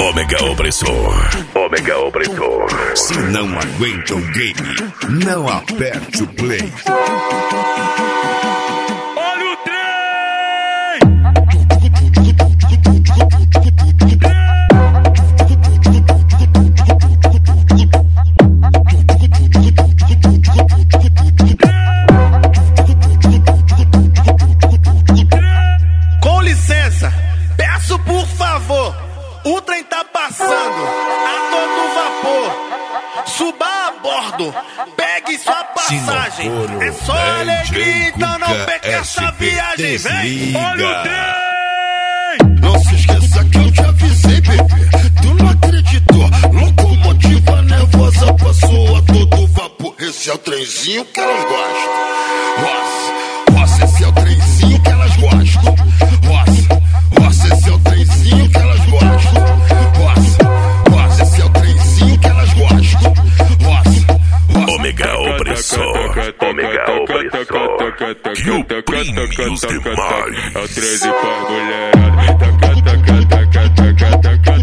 Ômega Opressor. Ômega Opressor. Se não aguenta o game, não aperte o play. Olha o trem! Com licença, peço por favor. O trem tá passando a todo vapor. Suba a bordo, pegue sua passagem. É só alegria, então não perca essa viagem. Vem, olha o trem! Não se esqueça que eu te avisei, bebê. Tu não acreditou? Locomotiva nervosa passou a todo vapor. Esse é o trenzinho que elas gostam. Nossa, esse é o trenzinho que elas gostam. Nossa, esse é o trenzinho que elas gostam. Nossa, esse é o trenzinho que elas gostam. Ômega Opressor. Ômega Opressor. Que oprime os demais. É o 13 pra mulherada. Taca, taca, taca, taca, taca.